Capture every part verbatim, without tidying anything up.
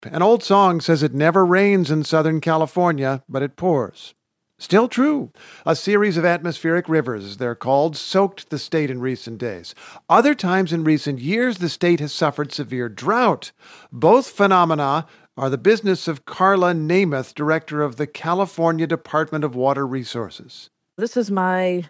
An old song says it never rains in Southern California, but it pours. Still true. A series of atmospheric rivers, as they're called, soaked the state in recent days. Other times in recent years, the state has suffered severe drought. Both phenomena are the business of Carla Namath, director of the California Department of Water Resources. This is my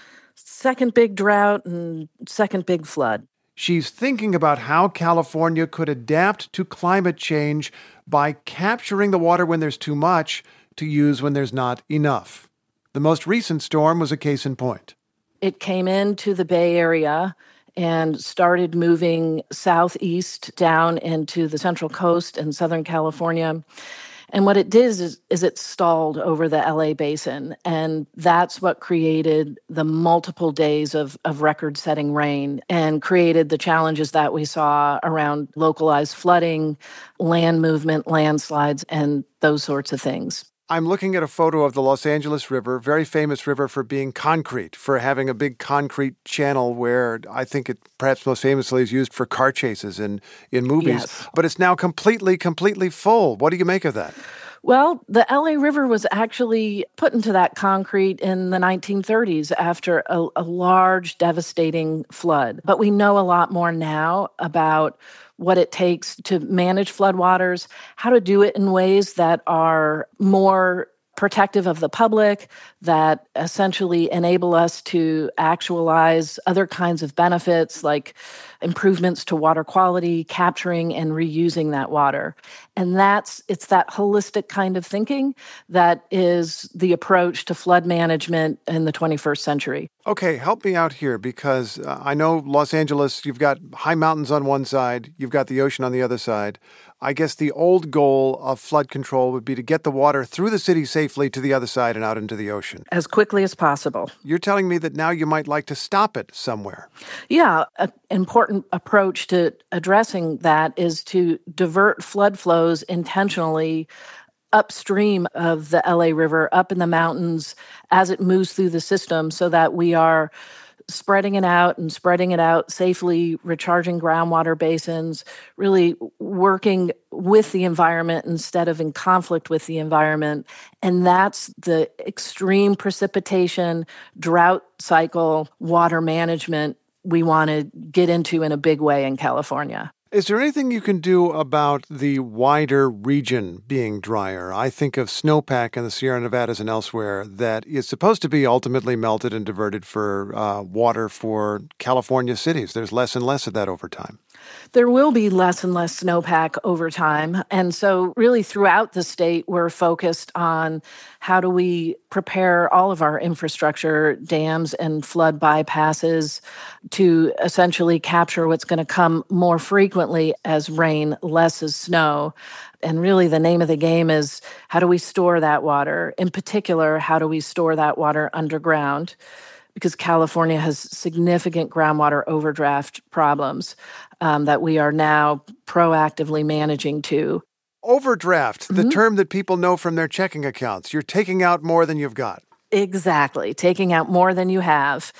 second big drought and second big flood. She's thinking about how California could adapt to climate change by capturing the water when there's too much to use when there's not enough. The most recent storm was a case in point. It came into the Bay Area and started moving southeast down into the Central Coast and Southern California. And what it did is, is it stalled over the L A basin. And that's what created the multiple days of, of record-setting rain and created the challenges that we saw around localized flooding, land movement, landslides, and those sorts of things. I'm looking at a photo of the Los Angeles River, very famous river for being concrete, for having a big concrete channel where I think it perhaps most famously is used for car chases in, in movies. Yes. But it's now completely, completely full. What do you make of that? Well, the L A River was actually put into that concrete in the nineteen thirties after a, a large, devastating flood. But we know a lot more now about what it takes to manage floodwaters, how to do it in ways that are more protective of the public, that essentially enable us to actualize other kinds of benefits like improvements to water quality, capturing and reusing that water. And that's, it's that holistic kind of thinking that is the approach to flood management in the twenty-first century. Okay, help me out here because uh, I know Los Angeles, you've got high mountains on one side, you've got the ocean on the other side. I guess the old goal of flood control would be to get the water through the city safely to the other side and out into the ocean. As quickly as possible. You're telling me that now you might like to stop it somewhere. Yeah, an important approach to addressing that is to divert flood flows intentionally upstream of the L A River, up in the mountains as it moves through the system so that we are spreading it out and spreading it out safely, recharging groundwater basins, really working with the environment instead of in conflict with the environment. And that's the extreme precipitation, drought cycle, water management we want to get into in a big way in California. Is there anything you can do about the wider region being drier? I think of snowpack in the Sierra Nevadas and elsewhere that is supposed to be ultimately melted and diverted for uh, water for California cities. There's less and less of that over time. There will be less and less snowpack over time. And so really throughout the state, we're focused on how do we prepare all of our infrastructure, dams and flood bypasses to essentially capture what's going to come more frequently as rain, less as snow. And really the name of the game is how do we store that water? In particular, how do we store that water underground? Because California has significant groundwater overdraft problems um, that we are now proactively managing to. Overdraft, Mm-hmm. the term that people know from their checking accounts. You're taking out more than you've got. Exactly, taking out more than you have.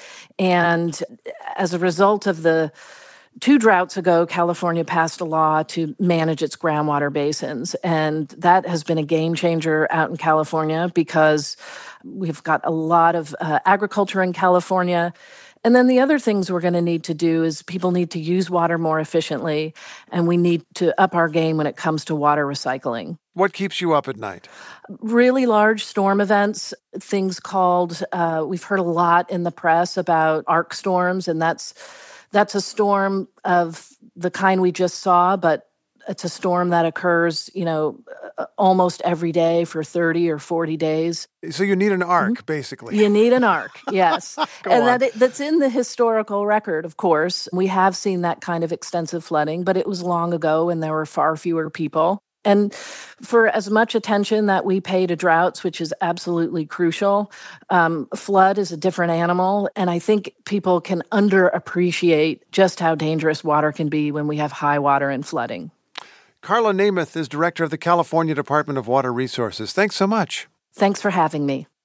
And as a result of the two droughts ago, California passed a law to manage its groundwater basins. And that has been a game changer out in California because we've got a lot of uh, agriculture in California. And then the other things we're going to need to do is people need to use water more efficiently, and we need to up our game when it comes to water recycling. What keeps you up at night? Really large storm events, things called, uh, we've heard a lot in the press about arc storms, and that's that's a storm of the kind we just saw, but it's a storm that occurs, you know, almost every day for thirty or forty days. So you need an arc, mm-hmm. basically. You need an arc, yes. and that it, that's in the historical record, of course. We have seen that kind of extensive flooding, but it was long ago and there were far fewer people. And for as much attention that we pay to droughts, which is absolutely crucial, um, flood is a different animal. And I think people can underappreciate just how dangerous water can be when we have high water and flooding. Carla Namath is director of the California Department of Water Resources. Thanks so much. Thanks for having me.